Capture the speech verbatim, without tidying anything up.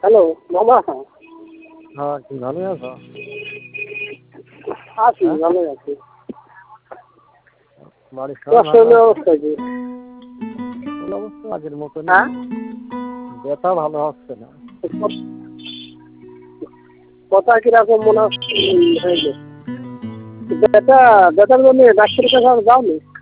Hello মামা। হ্যাঁ, কি ভালোই আছো? আছি, হ্যাঁ? ভালোই আছি। বাড়ির সবাই তোমার ভালো শরীরের আছে? অবস্থা কি? শরীর অবস্থা আগের মতনই। হ্যাঁ? ব্যথা ভালো হচ্ছে না। কথা কিরকম মনে হচ্ছে? ব্যথা ব্যথার জন্য ডাক্তারের কাছে আর যাওনি?